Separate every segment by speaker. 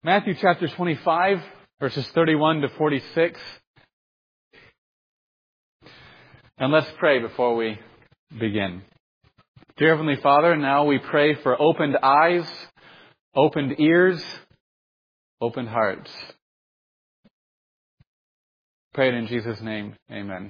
Speaker 1: Matthew chapter 25, verses 31 to 46. And let's pray before we begin. Dear Heavenly Father, now we pray for opened eyes, opened ears, opened hearts. Pray it in Jesus' name. Amen.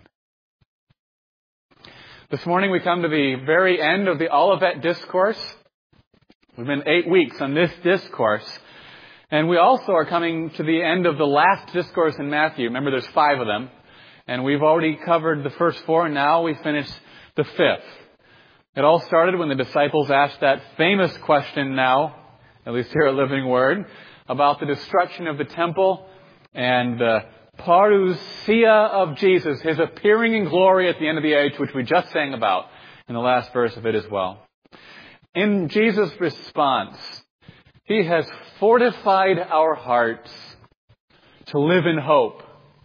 Speaker 1: This morning we come to the very end of the Olivet Discourse. We've been 8 weeks on this discourse. And we also are coming to the end of the last discourse in Matthew. Remember, there's 5 of them. And we've already covered the first 4, and now we finish the 5th. It all started when the disciples asked that famous question now, at least here at Living Word, about the destruction of the temple and the parousia of Jesus, His appearing in glory at the end of the age, which we just sang about in the last verse of it as well. In Jesus' response, He has fortified our hearts to live in hope.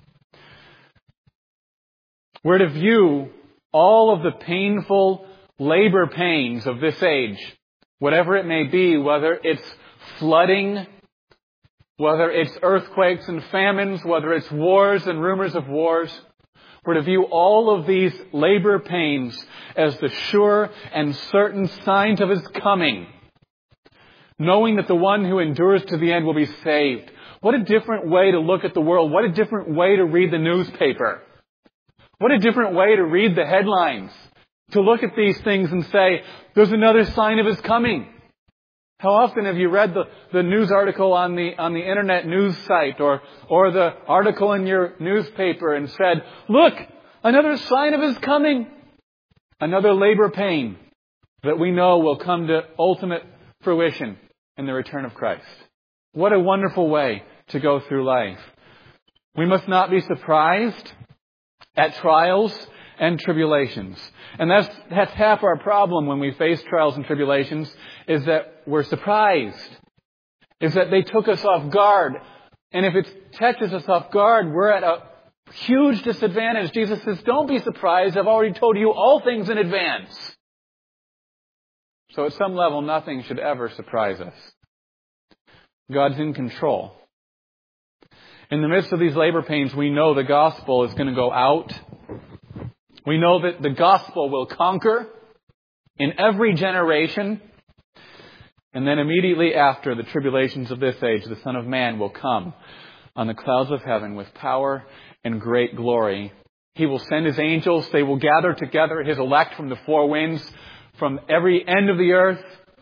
Speaker 1: We're to view all of the painful labor pains of this age, whatever it may be, whether it's flooding, whether it's earthquakes and famines, whether it's wars and rumors of wars. We're to view all of these labor pains as the sure and certain signs of His coming, knowing that the one who endures to the end will be saved. What a different way to look at the world. What a different way to read the newspaper. What a different way to read the headlines. To look at these things and say, there's another sign of His coming. How often have you read the news article on the internet news site or the article in your newspaper and said, look, another sign of His coming. Another labor pain that we know will come to ultimate fruition in the return of Christ. What a wonderful way to go through life. We must not be surprised at trials and tribulations. And that's half our problem when we face trials and tribulations, is that we're surprised. Is that they took us off guard. And if it catches us off guard, we're at a huge disadvantage. Jesus says, don't be surprised. I've already told you all things in advance. So at some level, nothing should ever surprise us. God's in control. In the midst of these labor pains, we know the gospel is going to go out. We know that the gospel will conquer in every generation. And then immediately after the tribulations of this age, the Son of Man will come on the clouds of heaven with power and great glory. He will send His angels. They will gather together His elect from the 4 winds, from every end of the earth.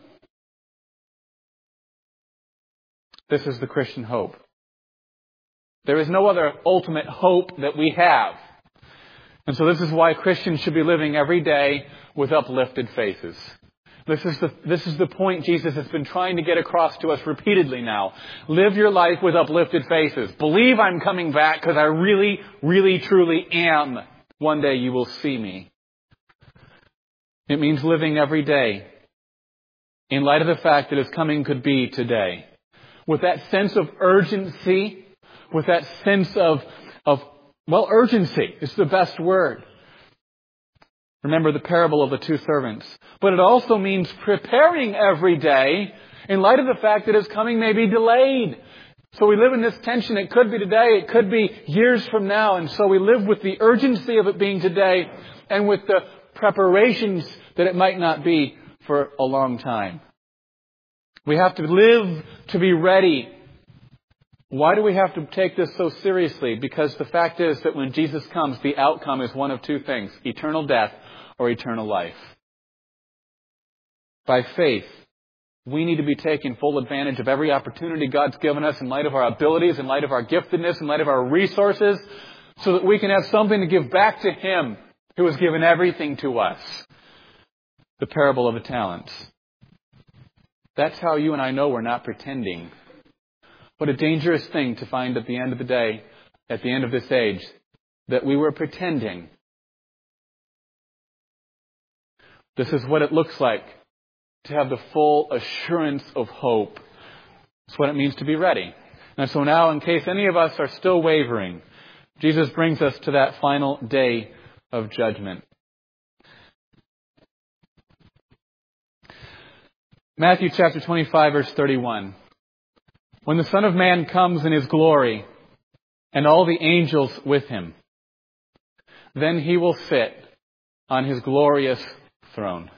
Speaker 1: This is the Christian hope. There is no other ultimate hope that we have. And so this is why Christians should be living every day with uplifted faces. This is the point Jesus has been trying to get across to us repeatedly now. Live your life with uplifted faces. Believe I'm coming back because I really, really, truly am. One day you will see me. It means living every day in light of the fact that His coming could be today. With that sense of urgency, with that sense of urgency is the best word. Remember the parable of the 2 servants. But it also means preparing every day in light of the fact that His coming may be delayed. So we live in this tension. It could be today. It could be years from now. And so we live with the urgency of it being today and with the preparations that it might not be for a long time. We have to live to be ready. Why do we have to take this so seriously? Because the fact is that when Jesus comes, the outcome is one of 2 things: eternal death or eternal life. By faith, we need to be taking full advantage of every opportunity God's given us in light of our abilities, in light of our giftedness, in light of our resources, so that we can have something to give back to Him who has given everything to us. The parable of the talents. That's how you and I know we're not pretending. What a dangerous thing to find at the end of the day, at the end of this age, that we were pretending. This is what it looks like to have the full assurance of hope. It's what it means to be ready. And so now, in case any of us are still wavering, Jesus brings us to that final day of judgment. Matthew chapter 25, verse 31. when the Son of Man comes in His glory and all the angels with Him, then He will sit on His glorious throne.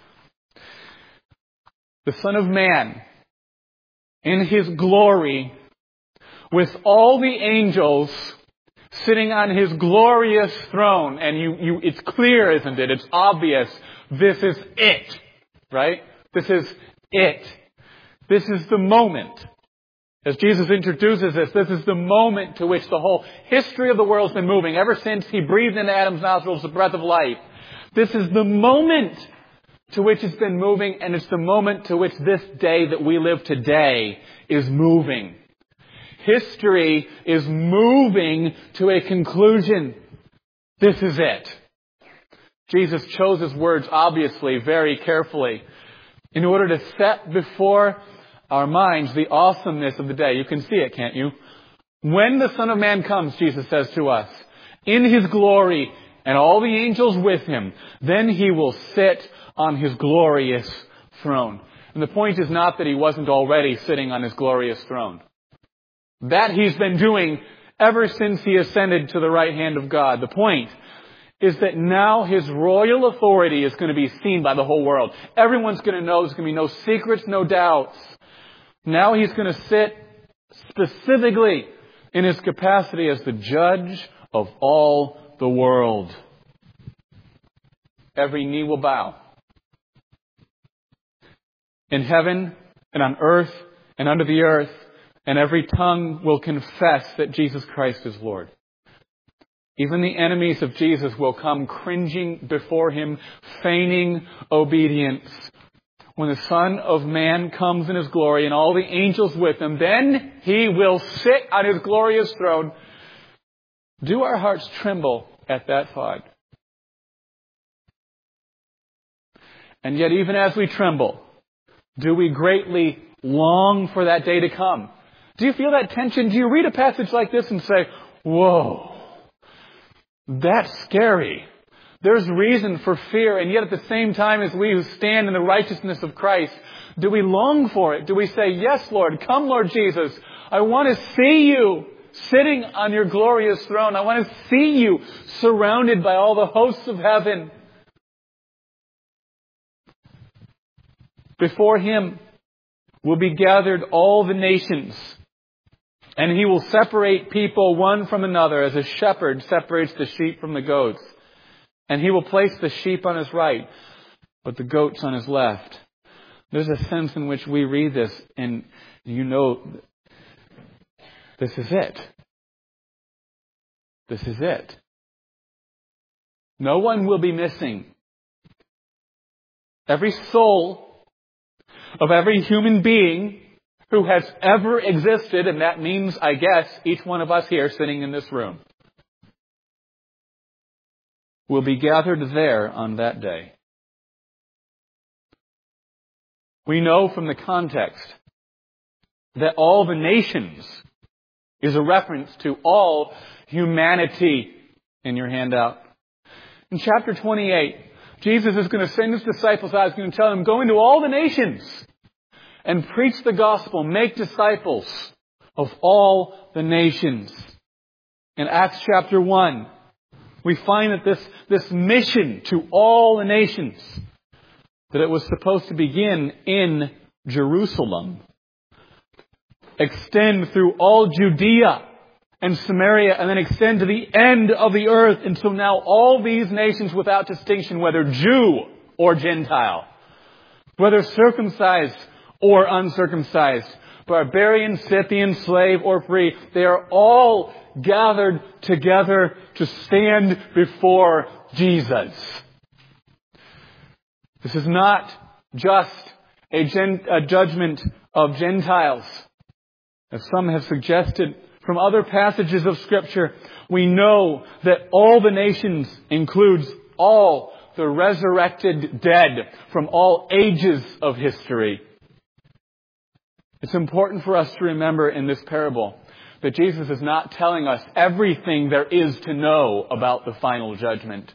Speaker 1: The Son of Man in His glory with all the angels sitting on His glorious throne. And it's clear, isn't it? It's obvious. This is it. Right? This is it. This is the moment. As Jesus introduces this is the moment to which the whole history of the world has been moving. Ever since He breathed into Adam's nostrils the breath of life. This is the moment to which it's been moving, and it's the moment to which this day that we live today is moving. History is moving to a conclusion. This is it. Jesus chose His words, obviously, very carefully, in order to set before our minds the awesomeness of the day. You can see it, can't you? When the Son of Man comes, Jesus says to us, in His glory and all the angels with Him, then He will sit on His glorious throne. And the point is not that He wasn't already sitting on His glorious throne. That He's been doing ever since He ascended to the right hand of God. The point is that now His royal authority is going to be seen by the whole world. Everyone's going to know. There's going to be no secrets, no doubts. Now He's going to sit specifically in His capacity as the judge of all the world. Every knee will bow. In heaven and on earth and under the earth, and every tongue will confess that Jesus Christ is Lord. Even the enemies of Jesus will come cringing before Him, feigning obedience. When the Son of Man comes in His glory and all the angels with Him, then He will sit on His glorious throne. Do our hearts tremble at that thought? And yet, even as we tremble, do we greatly long for that day to come? Do you feel that tension? Do you read a passage like this and say, whoa, that's scary. There's reason for fear. And yet at the same time as we who stand in the righteousness of Christ, do we long for it? Do we say, yes, Lord, come, Lord Jesus. I want to see You sitting on Your glorious throne. I want to see You surrounded by all the hosts of heaven. Before Him will be gathered all the nations, and He will separate people one from another as a shepherd separates the sheep from the goats. And He will place the sheep on His right, but the goats on His left. There's a sense in which we read this and you know, this is it. This is it. No one will be missing. Every soul of every human being who has ever existed, and that means, I guess, each one of us here sitting in this room, will be gathered there on that day. We know from the context that all the nations is a reference to all humanity in your handout. In chapter 28, Jesus is going to send His disciples out. He's going to tell them, go into all the nations and preach the gospel. Make disciples of all the nations. In Acts chapter 1, we find that this mission to all the nations, that it was supposed to begin in Jerusalem, extend through all Judea and Samaria, and then extend to the end of the earth. And so now all these nations without distinction, whether Jew or Gentile, whether circumcised or uncircumcised, barbarian, Scythian, slave or free, they are all gathered together to stand before Jesus. This is not just a judgment of Gentiles, as some have suggested. From other passages of Scripture, we know that all the nations includes all the resurrected dead from all ages of history. It's important for us to remember in this parable that Jesus is not telling us everything there is to know about the final judgment.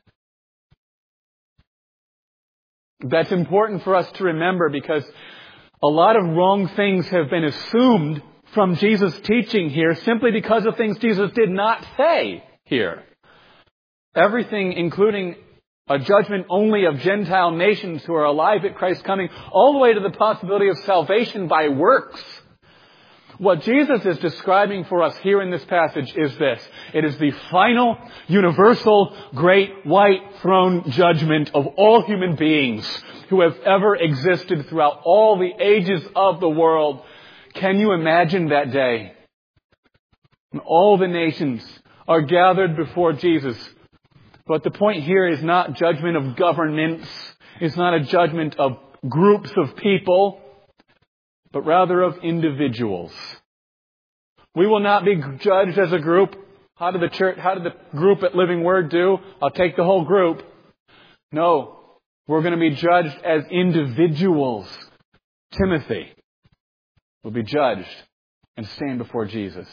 Speaker 1: That's important for us to remember because a lot of wrong things have been assumed from Jesus' teaching here simply because of things Jesus did not say here. Everything, including a judgment only of Gentile nations who are alive at Christ's coming, all the way to the possibility of salvation by works. What Jesus is describing for us here in this passage is this. It is the final, universal, great white throne judgment of all human beings who have ever existed throughout all the ages of the world. Can you imagine that day? And all the nations are gathered before Jesus. But the point here is not judgment of governments. It's not a judgment of groups of people, but rather of individuals. We will not be judged as a group. How did the group at Living Word do? I'll take the whole group. No, we're going to be judged as individuals. Timothy will be judged and stand before Jesus.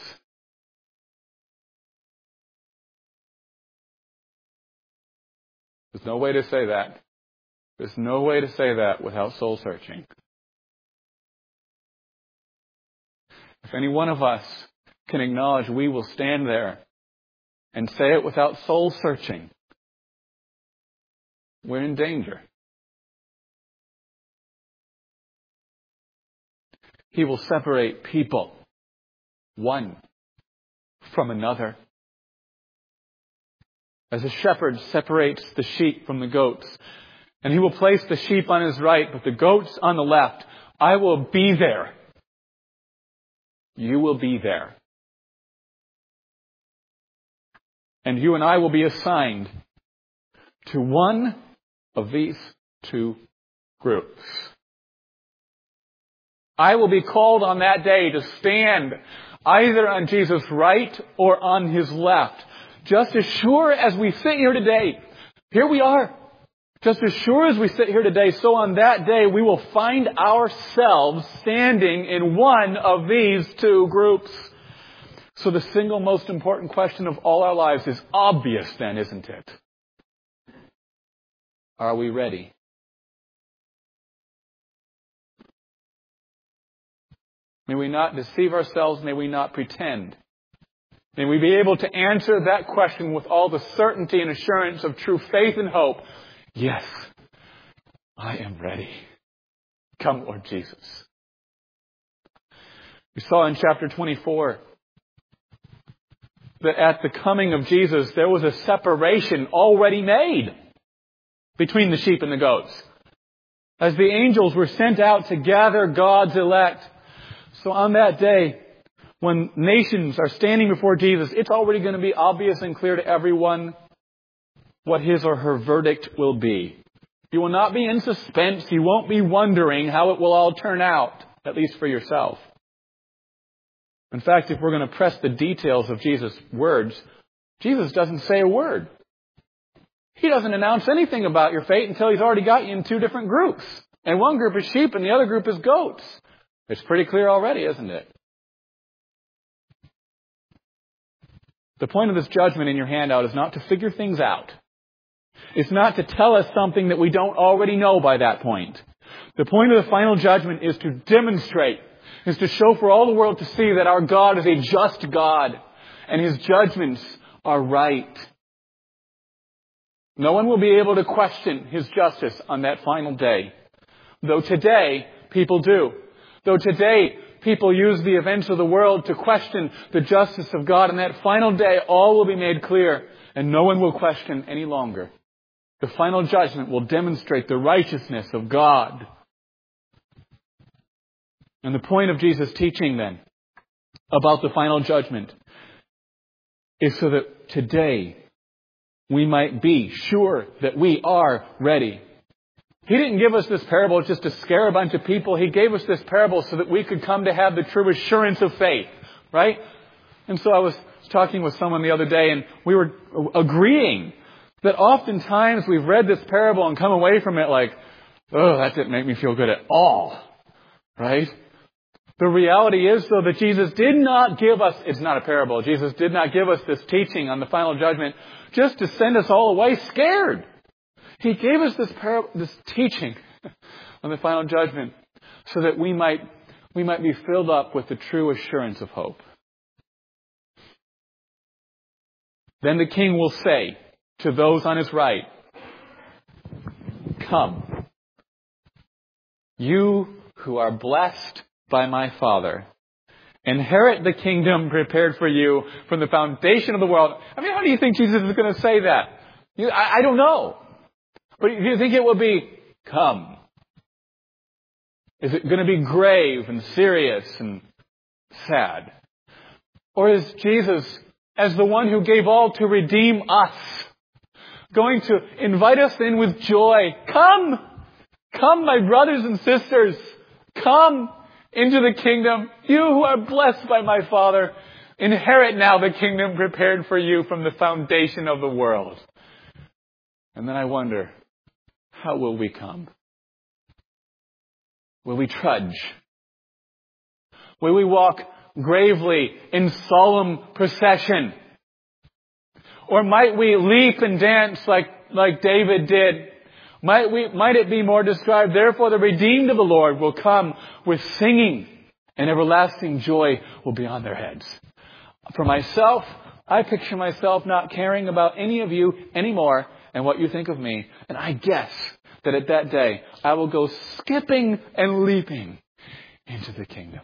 Speaker 1: There's no way to say that. There's no way to say that without soul searching. If any one of us can acknowledge we will stand there and say it without soul searching, we're in danger. He will separate people, one from another. As a shepherd separates the sheep from the goats. And he will place the sheep on his right, but the goats on the left. I will be there. You will be there. And you and I will be assigned to one of these two groups. I will be called on that day to stand either on Jesus' right or on his left. Just as sure as we sit here today, here we are. Just as sure as we sit here today, so on that day we will find ourselves standing in one of these two groups. So the single most important question of all our lives is obvious then, isn't it? Are we ready? May we not deceive ourselves. May we not pretend. May we be able to answer that question with all the certainty and assurance of true faith and hope. Yes, I am ready. Come, Lord Jesus. We saw in chapter 24 that at the coming of Jesus, there was a separation already made between the sheep and the goats. As the angels were sent out to gather God's elect. So on that day, when nations are standing before Jesus, it's already going to be obvious and clear to everyone what his or her verdict will be. You will not be in suspense. You won't be wondering how it will all turn out, at least for yourself. In fact, if we're going to press the details of Jesus' words, Jesus doesn't say a word. He doesn't announce anything about your fate until he's already got you in two different groups. And one group is sheep and the other group is goats. It's pretty clear already, isn't it? The point of this judgment in your handout is not to figure things out. It's not to tell us something that we don't already know by that point. The point of the final judgment is to demonstrate, is to show for all the world to see that our God is a just God and his judgments are right. No one will be able to question his justice on that final day. Though today, people do. Though today, people use the events of the world to question the justice of God. On that final day, all will be made clear and no one will question any longer. The final judgment will demonstrate the righteousness of God. And the point of Jesus' teaching then about the final judgment is so that today we might be sure that we are ready. He didn't give us this parable just to scare a bunch of people. He gave us this parable so that we could come to have the true assurance of faith, right? And so I was talking with someone the other day and we were agreeing that oftentimes we've read this parable and come away from it like, oh, that didn't make me feel good at all, right? The reality is, though, that Jesus did not give us, it's not a parable, Jesus did not give us this teaching on the final judgment just to send us all away scared. He gave us this teaching on the final judgment so that we might we might be filled up with the true assurance of hope. Then the King will say to those on his right, "Come, you who are blessed by my Father. Inherit the kingdom prepared for you from the foundation of the world." I mean, how do you think Jesus is going to say that? I don't know. But do you think it will be, "Come"? Is it going to be grave and serious and sad? Or is Jesus, as the one who gave all to redeem us, going to invite us in with joy? "Come! Come, my brothers and sisters! Come into the kingdom. You who are blessed by my Father, inherit now the kingdom prepared for you from the foundation of the world." And then I wonder, how will we come? Will we trudge? Will we walk gravely in solemn procession? Or might we leap and dance like David did? Might it be more described, "Therefore the redeemed of the Lord will come with singing, and everlasting joy will be on their heads." For myself, I picture myself not caring about any of you anymore and what you think of me. And I guess that at that day, I will go skipping and leaping into the kingdom.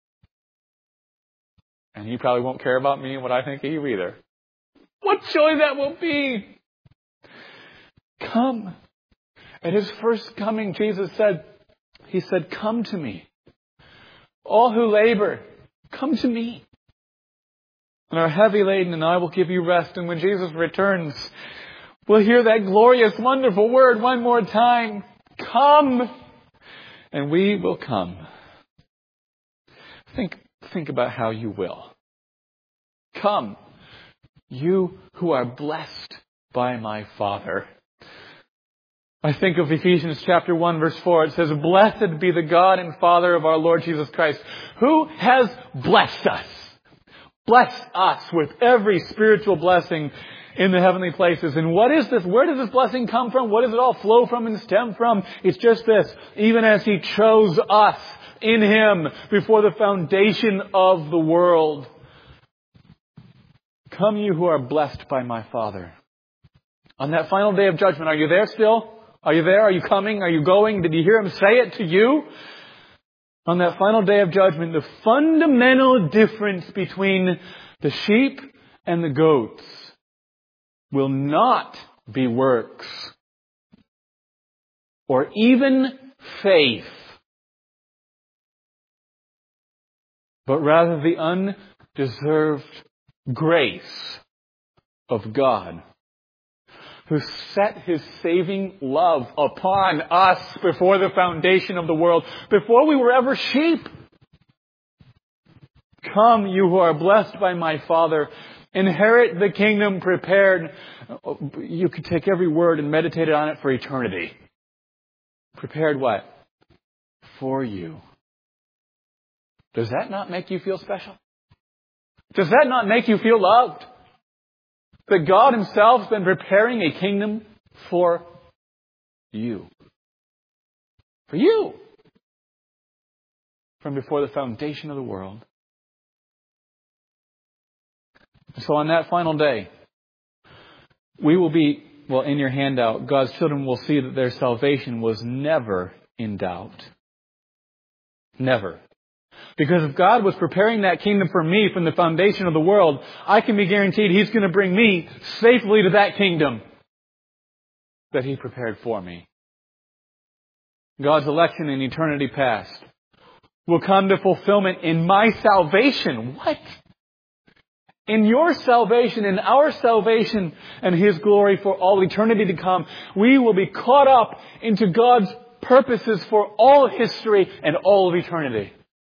Speaker 1: And you probably won't care about me and what I think of you either. What joy that will be! Come. At his first coming, Jesus said, He said, "Come to me. All who labor, come to me. And are heavy laden, and I will give you rest." And when Jesus returns, we'll hear that glorious, wonderful word one more time. Come. And we will come. Think about how you will. Come, you who are blessed by my Father. I think of Ephesians chapter 1, verse 4. It says, "Blessed be the God and Father of our Lord Jesus Christ, who has blessed us." Blessed us with every spiritual blessing in the heavenly places. And what is this? Where does this blessing come from? What does it all flow from and stem from? It's just this. Even as He chose us in Him before the foundation of the world. Come, you who are blessed by my Father. On that final day of judgment, are you there still? Are you there? Are you coming? Are you going? Did you hear Him say it to you? On that final day of judgment, the fundamental difference between the sheep and the goats will not be works or even faith, but rather the undeserved grace of God, who set His saving love upon us before the foundation of the world, before we were ever sheep. Come, you who are blessed by my Father, inherit the kingdom prepared. You could take every word and meditate on it for eternity. Prepared what? For you. Does that not make you feel special? Does that not make you feel loved? That God Himself has been preparing a kingdom for you. For you. From before the foundation of the world. So on that final day, we will be, in your handout, God's children will see that their salvation was never in doubt. Never. Because if God was preparing that kingdom for me from the foundation of the world, I can be guaranteed He's going to bring me safely to that kingdom that He prepared for me. God's election in eternity past will come to fulfillment in my salvation. What? In your salvation, in our salvation, and His glory for all eternity to come, we will be caught up into God's purposes for all history and all of eternity.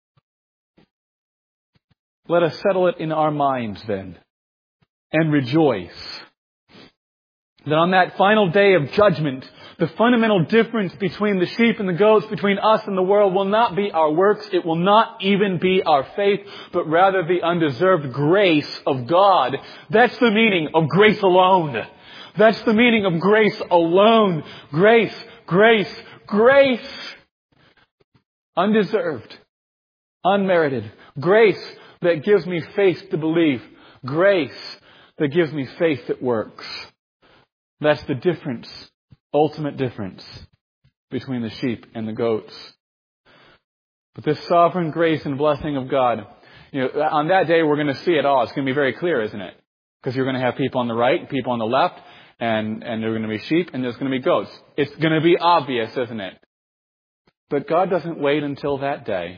Speaker 1: Let us settle it in our minds then and rejoice that on that final day of judgment, the fundamental difference between the sheep and the goats, between us and the world, will not be our works. It will not even be our faith, but rather the undeserved grace of God. That's the meaning of grace alone. That's the meaning of grace alone. Grace, grace, grace. Undeserved. Unmerited. Grace that gives me faith to believe. Grace that gives me faith that works. That's the difference, ultimate difference between the sheep and the goats. But this sovereign grace and blessing of God, on that day we're going to see it all. It's going to be very clear, isn't it? Because you're going to have people on the right and people on the left, and there are going to be sheep and there's going to be goats. It's going to be obvious, isn't it? But God doesn't wait until that day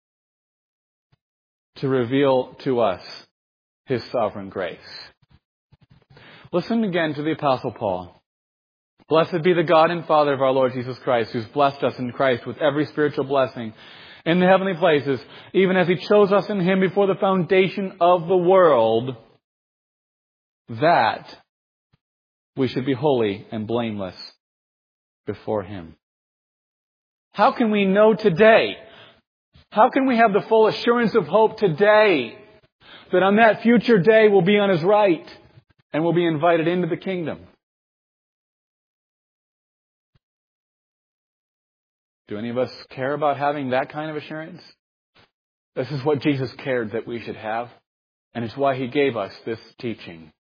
Speaker 1: to reveal to us His sovereign grace. Listen again to the Apostle Paul. Blessed be the God and Father of our Lord Jesus Christ, who's blessed us in Christ with every spiritual blessing in the heavenly places, even as He chose us in Him before the foundation of the world, that we should be holy and blameless before Him. How can we know today? How can we have the full assurance of hope today that on that future day we'll be on His right and we'll be invited into the kingdom? Do any of us care about having that kind of assurance? This is what Jesus cared that we should have, and it's why He gave us this teaching.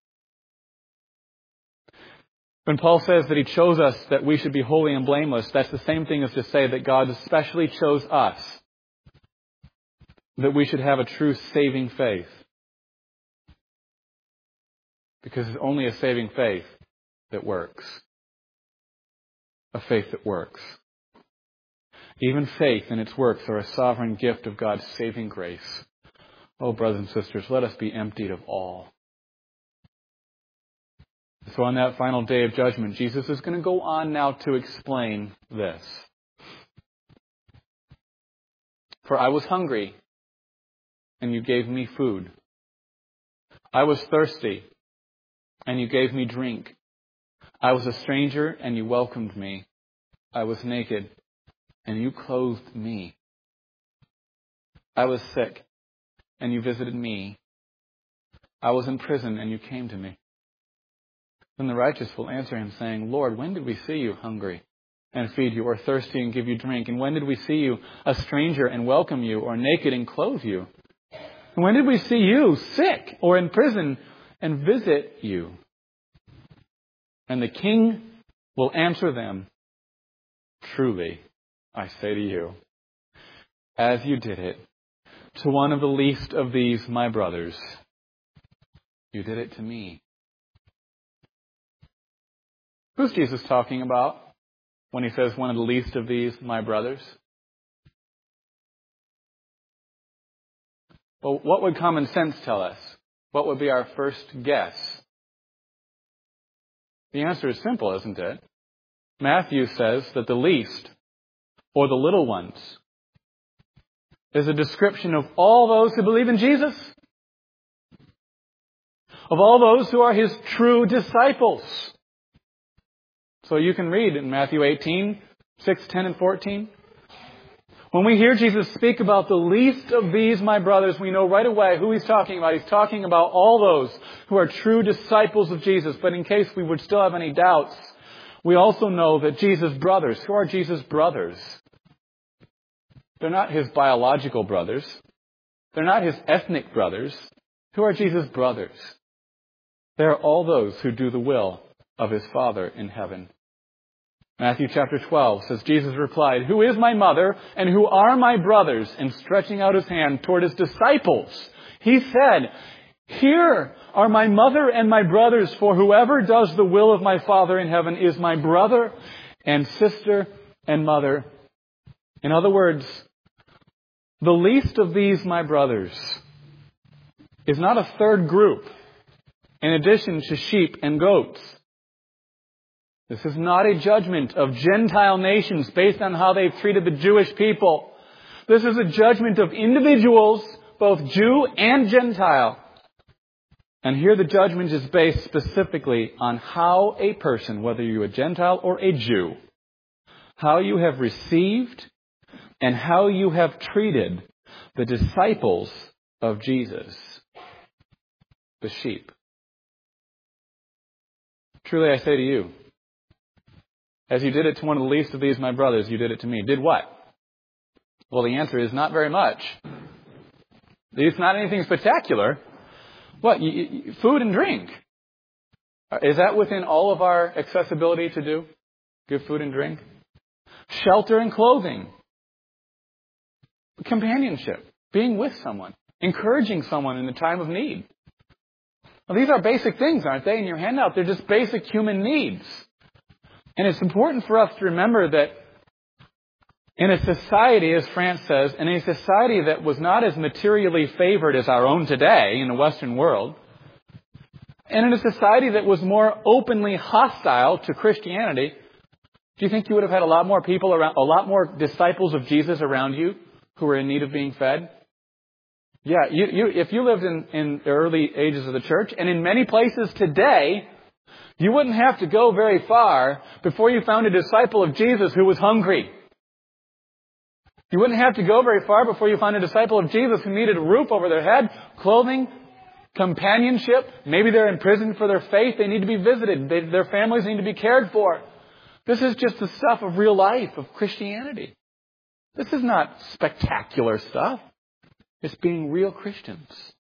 Speaker 1: When Paul says that He chose us that we should be holy and blameless, that's the same thing as to say that God especially chose us that we should have a true saving faith. Because it's only a saving faith that works. A faith that works. Even faith and its works are a sovereign gift of God's saving grace. Oh, brothers and sisters, let us be emptied of all. So on that final day of judgment, Jesus is going to go on now to explain this. For I was hungry, and you gave me food. I was thirsty, and you gave me drink. I was a stranger, and you welcomed me. I was naked, and you clothed me. I was sick, and you visited me. I was in prison, and you came to me. Then the righteous will answer Him, saying, Lord, when did we see you hungry and feed you, or thirsty and give you drink? And when did we see you a stranger and welcome you, or naked and clothe you? And when did we see you sick or in prison and visit you? And the King will answer them, truly, I say to you, as you did it to one of the least of these, my brothers, you did it to me. Who's Jesus talking about when He says one of the least of these, my brothers? Well, what would common sense tell us? What would be our first guess? The answer is simple, isn't it? Matthew says that the least, or the little ones, is a description of all those who believe in Jesus. Of all those who are His true disciples. So you can read in Matthew 18, 6, 10, and 14. When we hear Jesus speak about the least of these, my brothers, we know right away who He's talking about. He's talking about all those who are true disciples of Jesus. But in case we would still have any doubts, we also know that Jesus' brothers, who are Jesus' brothers? They're not His biological brothers. They're not His ethnic brothers. Who are Jesus' brothers? They are all those who do the will of His Father in heaven. Matthew chapter 12 says, Jesus replied, who is my mother and who are my brothers? And stretching out His hand toward His disciples, He said, here are my mother and my brothers, for whoever does the will of my Father in heaven is my brother and sister and mother. In other words, the least of these, my brothers, is not a third group in addition to sheep and goats. This is not a judgment of Gentile nations based on how they've treated the Jewish people. This is a judgment of individuals, both Jew and Gentile. And here the judgment is based specifically on how a person, whether you're a Gentile or a Jew, how you have received and how you have treated the disciples of Jesus, the sheep. Truly I say to you, as you did it to one of the least of these, my brothers, you did it to me. Did what? Well, the answer is not very much. It's not anything spectacular. What? Food and drink. Is that within all of our accessibility to do? Give food and drink? Shelter and clothing. Companionship. Being with someone. Encouraging someone in the time of need. Well, these are basic things, aren't they? In your handout, they're just basic human needs. And it's important for us to remember that in a society, as France says, in a society that was not as materially favored as our own today in the Western world, and in a society that was more openly hostile to Christianity, do you think you would have had a lot more people around, a lot more disciples of Jesus around you who were in need of being fed? Yeah, if you lived in the early ages of the church, and in many places today, you wouldn't have to go very far before you found a disciple of Jesus who was hungry. You wouldn't have to go very far before you found a disciple of Jesus who needed a roof over their head, clothing, companionship. Maybe they're in prison for their faith. They need to be visited. Their families need to be cared for. This is just the stuff of real life, of Christianity. This is not spectacular stuff. It's being real Christians.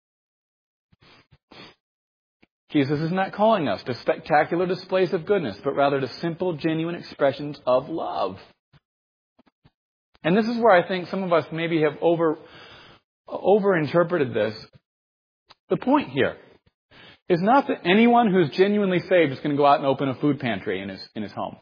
Speaker 1: Jesus is not calling us to spectacular displays of goodness, but rather to simple, genuine expressions of love. And this is where I think some of us maybe have overinterpreted this. The point here is not that anyone who's genuinely saved is going to go out and open a food pantry in his home.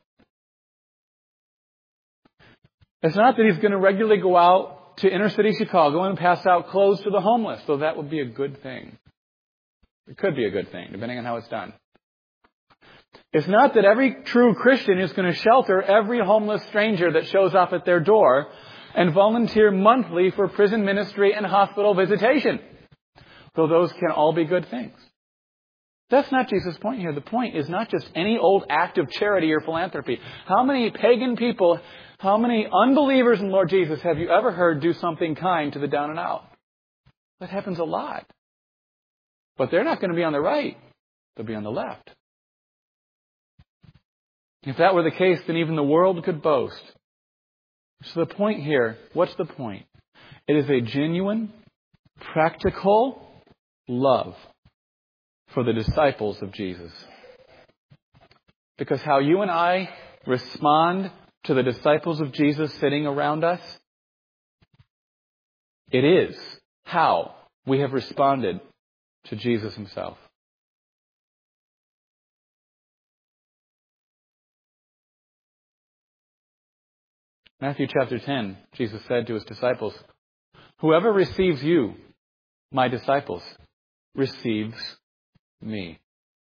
Speaker 1: It's not that he's going to regularly go out to inner city Chicago and pass out clothes to the homeless, though that would be a good thing. It could be a good thing, depending on how it's done. It's not that every true Christian is going to shelter every homeless stranger that shows up at their door and volunteer monthly for prison ministry and hospital visitation, though those can all be good things. That's not Jesus' point here. The point is not just any old act of charity or philanthropy. How many pagan people, how many unbelievers in Lord Jesus have you ever heard do something kind to the down and out? That happens a lot. But they're not going to be on the right. They'll be on the left. If that were the case, then even the world could boast. So the point here, what's the point? It is a genuine, practical love for the disciples of Jesus. Because how you and I respond to the disciples of Jesus sitting around us, it is how we have responded to Jesus himself. Matthew chapter 10, Jesus said to his disciples, "Whoever receives you, my disciples, receives me."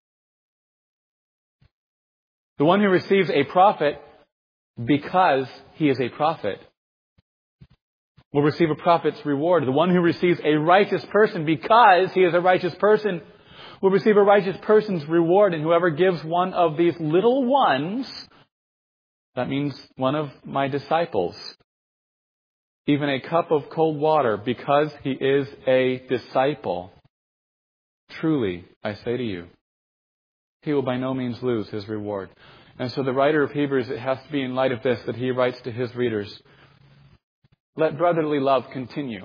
Speaker 1: The one who receives a prophet because he is a prophet will receive a prophet's reward. The one who receives a righteous person because he is a righteous person will receive a righteous person's reward. And whoever gives one of these little ones, that means one of my disciples, even a cup of cold water because he is a disciple, truly, I say to you, he will by no means lose his reward. And so the writer of Hebrews, it has to be in light of this that he writes to his readers, let brotherly love continue.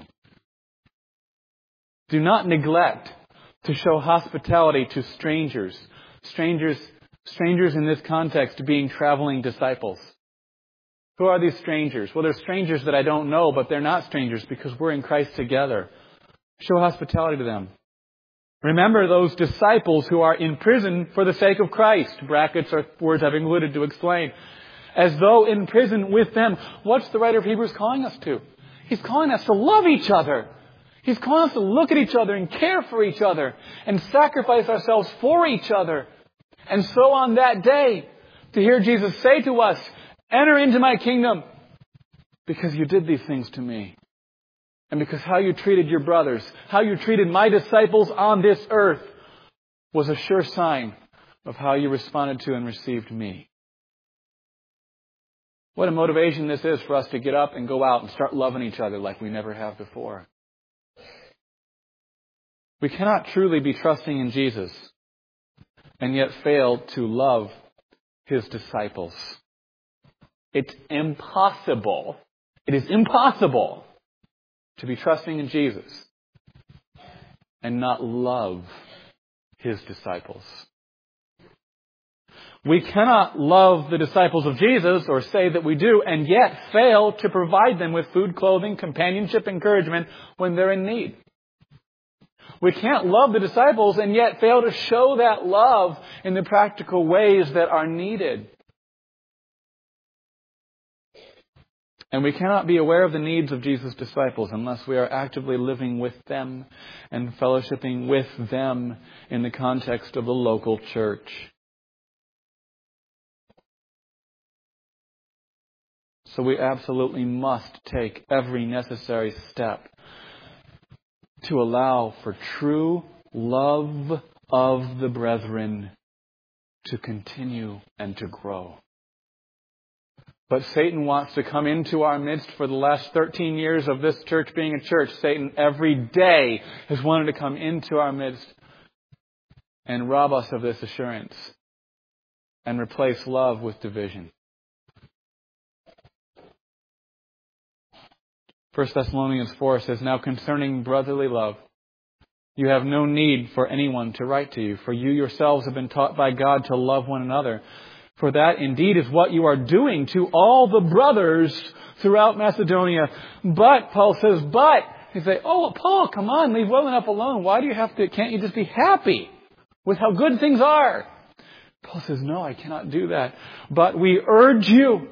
Speaker 1: Do not neglect to show hospitality to strangers. Strangers in this context being traveling disciples. Who are these strangers? Well, they're strangers that I don't know, but they're not strangers because we're in Christ together. Show hospitality to them. Remember those disciples who are in prison for the sake of Christ. Brackets are words I've included to explain. As though in prison with them. What's the writer of Hebrews calling us to? He's calling us to love each other. He's calling us to look at each other and care for each other and sacrifice ourselves for each other. And so on that day, to hear Jesus say to us, enter into my kingdom because you did these things to me. And because how you treated your brothers, how you treated my disciples on this earth was a sure sign of how you responded to and received me. What a motivation this is for us to get up and go out and start loving each other like we never have before. We cannot truly be trusting in Jesus and yet fail to love his disciples. It's impossible It is impossible to be trusting in Jesus and not love His disciples. We cannot love the disciples of Jesus, or say that we do, and yet fail to provide them with food, clothing, companionship, encouragement when they're in need. We can't love the disciples and yet fail to show that love in the practical ways that are needed. And we cannot be aware of the needs of Jesus' disciples unless we are actively living with them and fellowshipping with them in the context of the local church. So we absolutely must take every necessary step to allow for true love of the brethren to continue and to grow. But Satan wants to come into our midst. For the last 13 years of this church being a church, Satan every day has wanted to come into our midst and rob us of this assurance and replace love with division. 1 Thessalonians 4 says, "Now concerning brotherly love, you have no need for anyone to write to you, for you yourselves have been taught by God to love one another. For that indeed is what you are doing to all the brothers throughout Macedonia." But, Paul says, you say, "Oh, Paul, come on, leave well enough alone. Why do you have to, can't you just be happy with how good things are?" Paul says, "No, I cannot do that. But we urge you,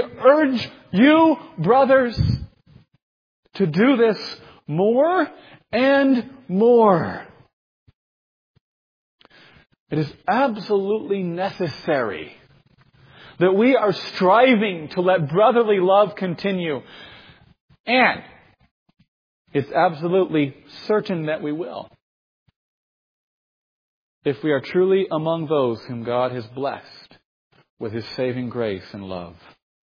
Speaker 1: brothers, to do this more and more." It is absolutely necessary that we are striving to let brotherly love continue. And it's absolutely certain that we will, if we are truly among those whom God has blessed with His saving grace and love.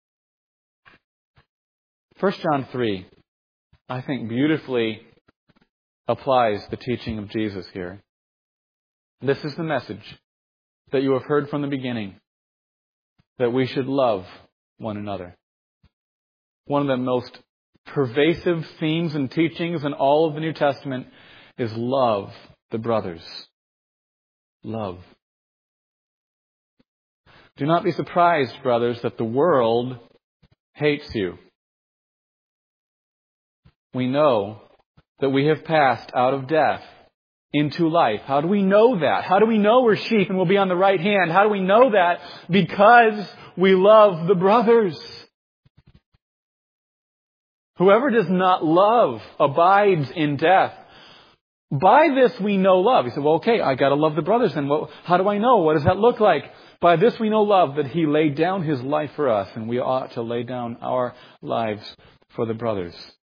Speaker 1: 1 John 3, I think, beautifully applies the teaching of Jesus here. This is the message that you have heard from the beginning, that we should love one another. One of the most pervasive themes and teachings in all of the New Testament is love the brothers. Love. Do not be surprised, brothers, that the world hates you. We know that we have passed out of death into life. How do we know that? How do we know we're sheep and we'll be on the right hand? How do we know that? Because we love the brothers. Whoever does not love abides in death. By this we know love. You say, well, okay, I got to love the brothers then. Well, how do I know? What does that look like? By this we know love, that He laid down His life for us, and we ought to lay down our lives for the brothers.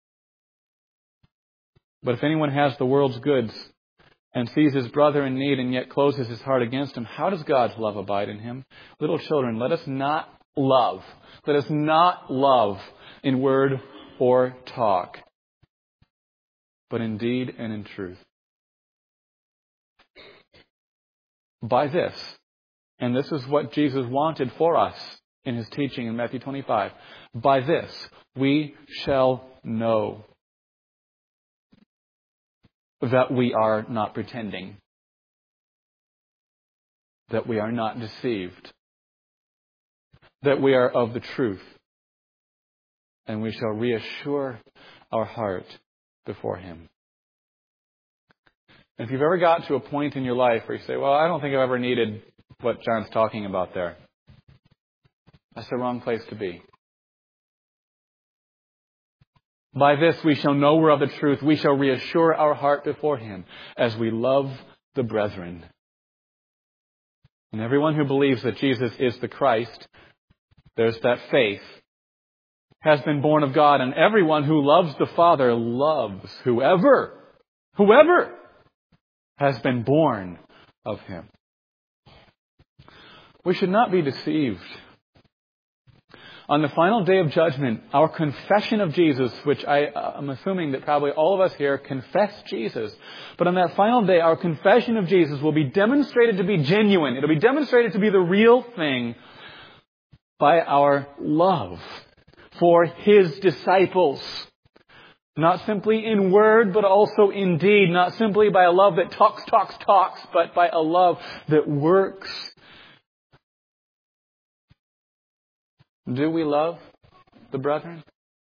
Speaker 1: But if anyone has the world's goods and sees his brother in need and yet closes his heart against him, how does God's love abide in him? Little children, let us not love. Let us not love in word or talk, but in deed and in truth. By this, and this is what Jesus wanted for us in His teaching in Matthew 25, by this we shall know that we are not pretending, that we are not deceived, that we are of the truth, and we shall reassure our heart before Him. If you've ever got to a point in your life where you say, well, I don't think I've ever needed what John's talking about there, that's the wrong place to be. By this we shall know we're of the truth. We shall reassure our heart before Him as we love the brethren. And everyone who believes that Jesus is the Christ, there's that faith, has been born of God. And everyone who loves the Father loves whoever has been born of Him. We should not be deceived. On the final day of judgment, our confession of Jesus, which I'm assuming that probably all of us here confess Jesus, but on that final day, our confession of Jesus will be demonstrated to be genuine. It'll be demonstrated to be the real thing by our love for His disciples. Not simply in word, but also in deed. Not simply by a love that talks, but by a love that works. Do we love the brethren?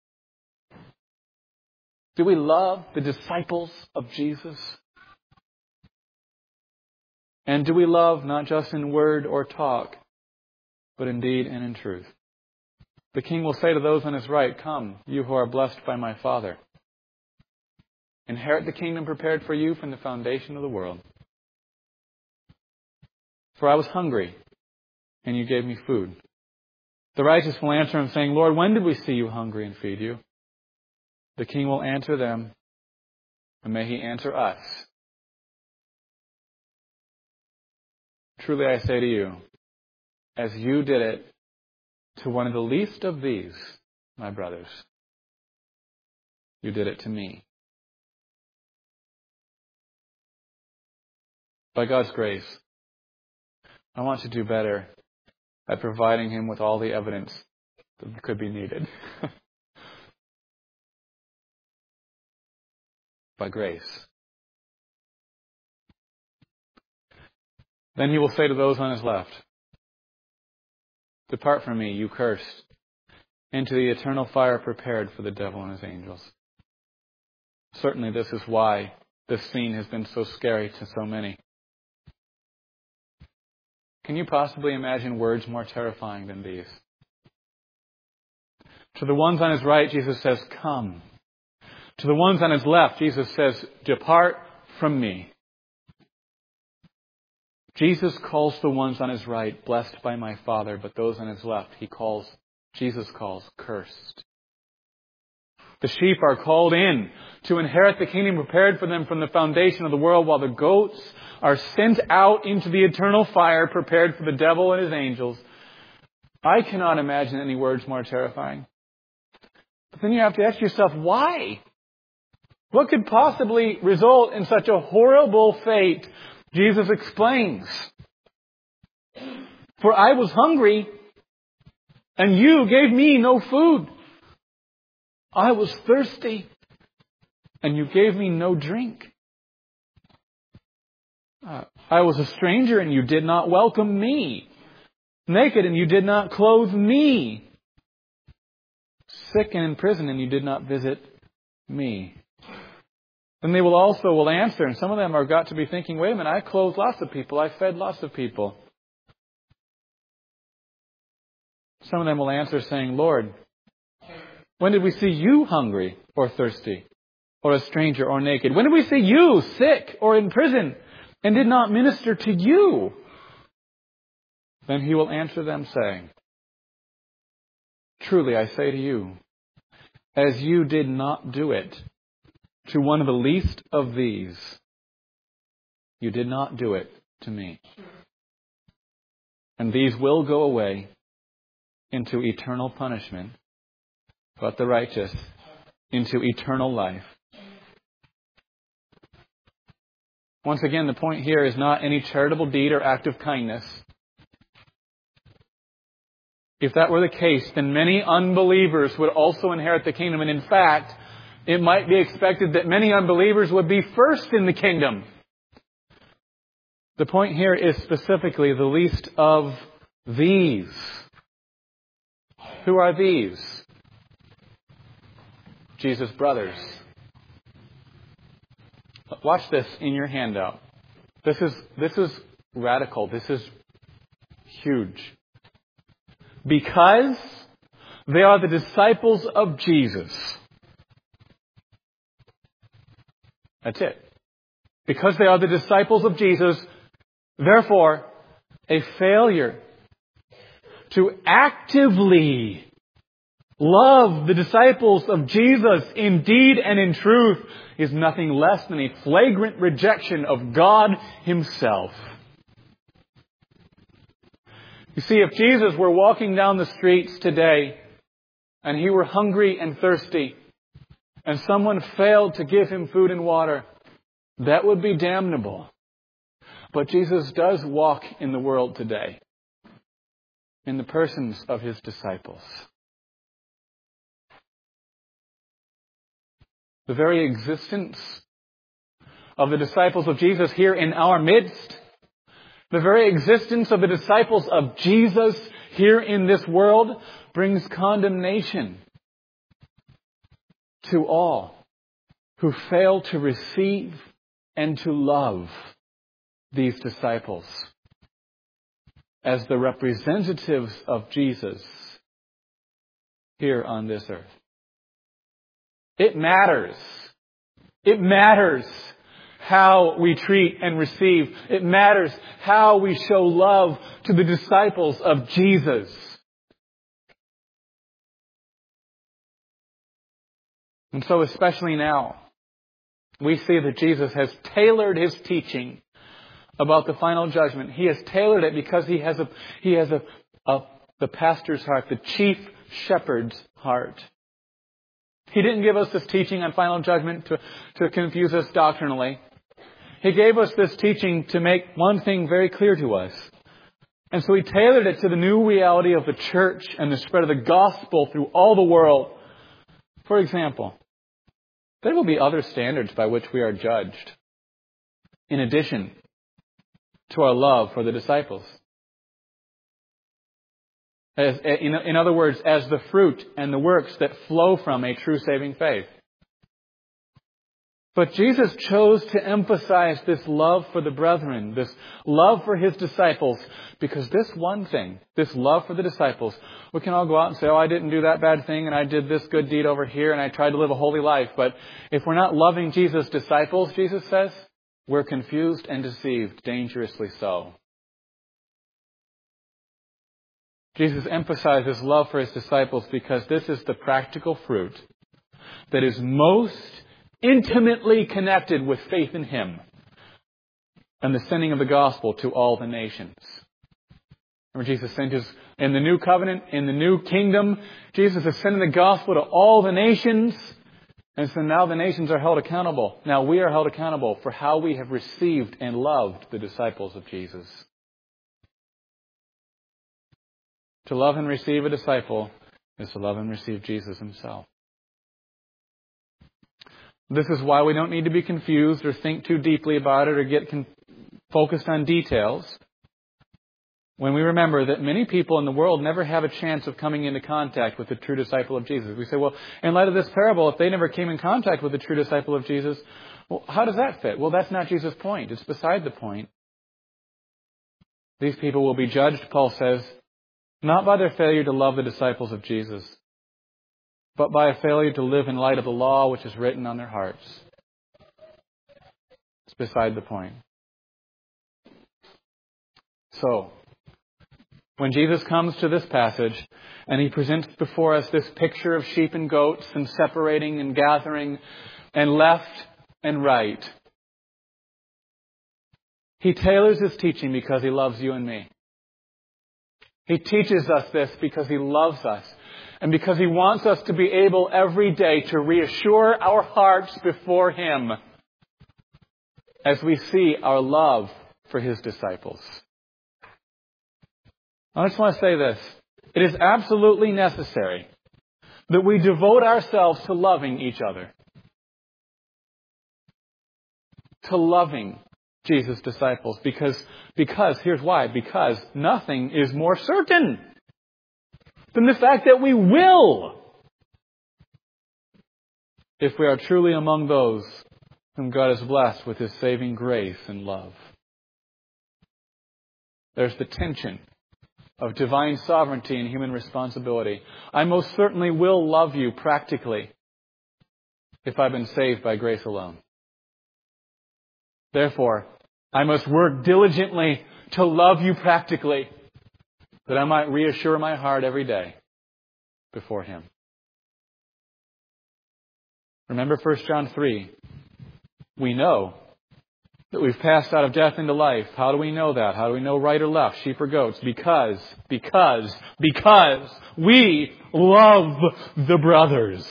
Speaker 1: Do we love the disciples of Jesus? And do we love not just in word or talk, but in deed and in truth? The King will say to those on His right, "Come, you who are blessed by my Father. Inherit the kingdom prepared for you from the foundation of the world. For I was hungry, and you gave me food." The righteous will answer Him, saying, "Lord, when did we see you hungry and feed you?" The King will answer them, and may He answer us. Truly I say to you, as you did it to one of the least of these, my brothers, you did it to me. By God's grace, I want to do better at providing Him with all the evidence that could be needed. By grace. Then He will say to those on His left, "Depart from me, you cursed, into the eternal fire prepared for the devil and his angels." Certainly this is why this scene has been so scary to so many. Can you possibly imagine words more terrifying than these? To the ones on His right, Jesus says, "Come." To the ones on His left, Jesus says, "Depart from me." Jesus calls the ones on His right blessed by my Father, but those on His left, Jesus calls cursed. The sheep are called in to inherit the kingdom prepared for them from the foundation of the world, while the goats are sent out into the eternal fire prepared for the devil and his angels. I cannot imagine any words more terrifying. But then you have to ask yourself, why? What could possibly result in such a horrible fate? Jesus explains. "For I was hungry, and you gave me no food. I was thirsty, and you gave me no drink. I was a stranger, and you did not welcome me. Naked, and you did not clothe me. Sick and in prison, and you did not visit me." Then they will answer, and some of them are got to be thinking, wait a minute, I clothed lots of people, I fed lots of people. Some of them will answer saying, "Lord, when did we see you hungry or thirsty or a stranger or naked? When did we see you sick or in prison and did not minister to you?" Then He will answer them saying, "Truly I say to you, as you did not do it to one of the least of these, you did not do it to me." And these will go away into eternal punishment, but the righteous into eternal life. Once again, the point here is not any charitable deed or act of kindness. If that were the case, then many unbelievers would also inherit the kingdom. And in fact, it might be expected that many unbelievers would be first in the kingdom. The point here is specifically the least of these. Who are these? Jesus' brothers. Watch this in your handout. This is radical. This is huge. Because they are the disciples of Jesus. That's it. Because they are the disciples of Jesus, therefore, a failure to actively love the disciples of Jesus in deed and in truth is nothing less than a flagrant rejection of God Himself. You see, if Jesus were walking down the streets today and He were hungry and thirsty and someone failed to give Him food and water, that would be damnable. But Jesus does walk in the world today in the persons of His disciples. The very existence of the disciples of Jesus here in our midst, the very existence of the disciples of Jesus here in this world brings condemnation to all who fail to receive and to love these disciples as the representatives of Jesus here on this earth. It matters. It matters how we treat and receive. It matters how we show love to the disciples of Jesus. And so especially now, we see that Jesus has tailored His teaching about the final judgment. He has tailored it because He has the pastor's heart, the chief shepherd's heart. He didn't give us this teaching on final judgment to confuse us doctrinally. He gave us this teaching to make one thing very clear to us. And so He tailored it to the new reality of the church and the spread of the gospel through all the world. For example, there will be other standards by which we are judged, in addition to our love for the disciples. In other words, as the fruit and the works that flow from a true saving faith. But Jesus chose to emphasize this love for the brethren, this love for His disciples, because this one thing, this love for the disciples, we can all go out and say, oh, I didn't do that bad thing, and I did this good deed over here, and I tried to live a holy life. But if we're not loving Jesus' disciples, Jesus says, we're confused and deceived, dangerously so. Jesus emphasizes love for His disciples because this is the practical fruit that is most intimately connected with faith in Him and the sending of the gospel to all the nations. Remember, Jesus sent in the new covenant, in the new kingdom, Jesus is sending the gospel to all the nations. And so now the nations are held accountable. Now we are held accountable for how we have received and loved the disciples of Jesus. To love and receive a disciple is to love and receive Jesus Himself. This is why we don't need to be confused or think too deeply about it or get focused on details. When we remember that many people in the world never have a chance of coming into contact with the true disciple of Jesus. We say, well, in light of this parable, if they never came in contact with the true disciple of Jesus, well, how does that fit? Well, that's not Jesus' point. It's beside the point. These people will be judged, Paul says, not by their failure to love the disciples of Jesus, but by a failure to live in light of the law which is written on their hearts. It's beside the point. So, when Jesus comes to this passage and He presents before us this picture of sheep and goats and separating and gathering and left and right, He tailors His teaching because He loves you and me. He teaches us this because He loves us and because He wants us to be able every day to reassure our hearts before Him as we see our love for His disciples. I just want to say this. It is absolutely necessary that we devote ourselves to loving each other. To loving Jesus' disciples. Because here's why. Because nothing is more certain than the fact that we will, if we are truly among those whom God has blessed with His saving grace and love. There's the tension of divine sovereignty and human responsibility. I most certainly will love you practically if I've been saved by grace alone. Therefore, I must work diligently to love you practically, that I might reassure my heart every day before Him. Remember 1 John 3. We know that we've passed out of death into life. How do we know that? How do we know right or left, sheep or goats? Because we love the brothers.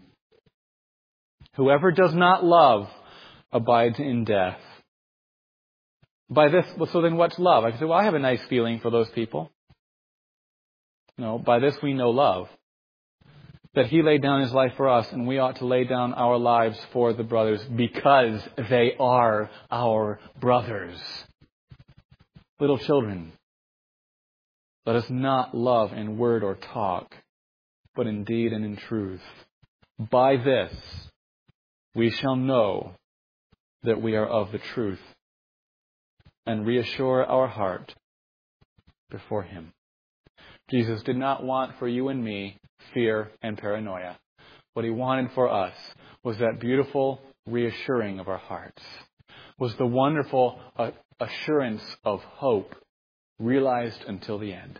Speaker 1: Whoever does not love abides in death. By this, so then what's love? I can say, well, I have a nice feeling for those people. No, by this we know love. that He laid down His life for us, and we ought to lay down our lives for the brothers because they are our brothers. Little children, let us not love in word or talk, but in deed and in truth. By this we shall know that we are of the truth, and reassure our heart before Him. Jesus did not want for you and me fear and paranoia. What He wanted for us was that beautiful reassuring of our hearts, was the wonderful assurance of hope realized until the end.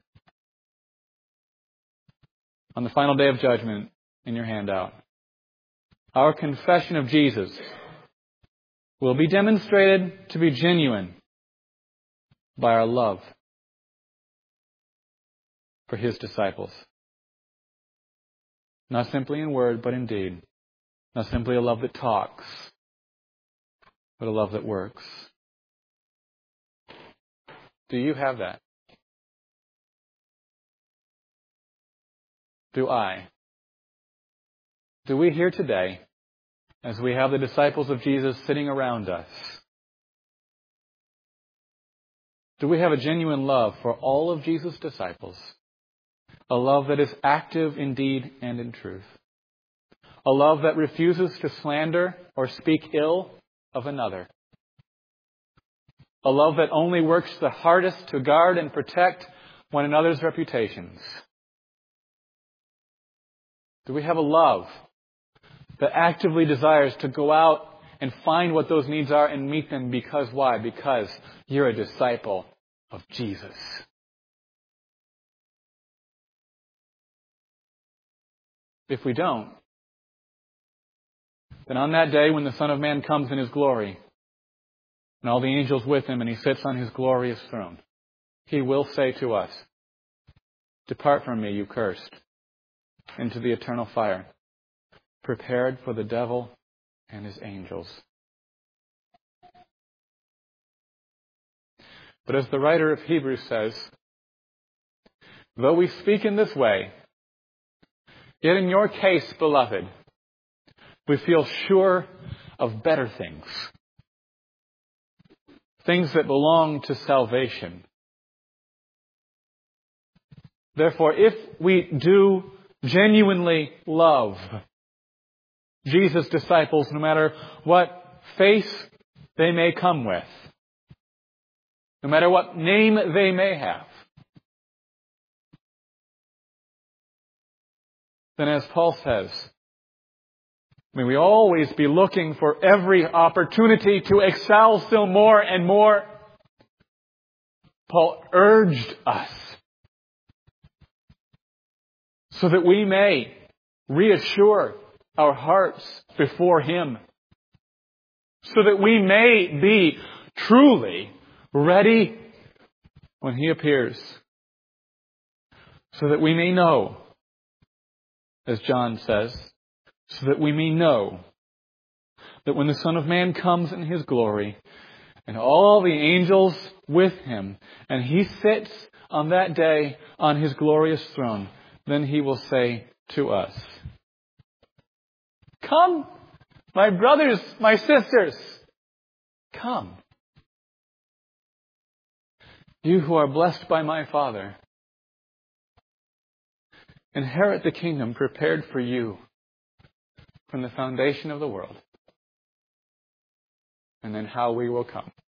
Speaker 1: On the final day of judgment, in your handout, our confession of Jesus will be demonstrated to be genuine by our love for His disciples. Not simply in word, but in deed. Not simply a love that talks, but a love that works. Do you have that? Do I? Do we here today, as we have the disciples of Jesus sitting around us, do we have a genuine love for all of Jesus' disciples? A love that is active in deed and in truth. A love that refuses to slander or speak ill of another. A love that only works the hardest to guard and protect one another's reputations. Do we have a love that actively desires to go out and find what those needs are and meet them? Because why? Because you're a disciple of Jesus. If we don't, then on that day when the Son of Man comes in His glory, and all the angels with Him, and He sits on His glorious throne, He will say to us, "Depart from me, you cursed, into the eternal fire, prepared for the devil and his angels." But as the writer of Hebrews says, though we speak in this way, yet in your case, beloved, we feel sure of better things. Things that belong to salvation. Therefore, if we do genuinely love Jesus' disciples, no matter what face they may come with, no matter what name they may have, then as Paul says, may we always be looking for every opportunity to excel still more and more. Paul urged us so that we may reassure our hearts before Him, so that we may be truly ready when He appears, so that we may know, as John says, so that we may know that when the Son of Man comes in His glory, and all the angels with Him, and He sits on that day on His glorious throne, then He will say to us, "Come, my brothers, my sisters, come. You who are blessed by my Father, inherit the kingdom prepared for you from the foundation of the world." And then how we will come.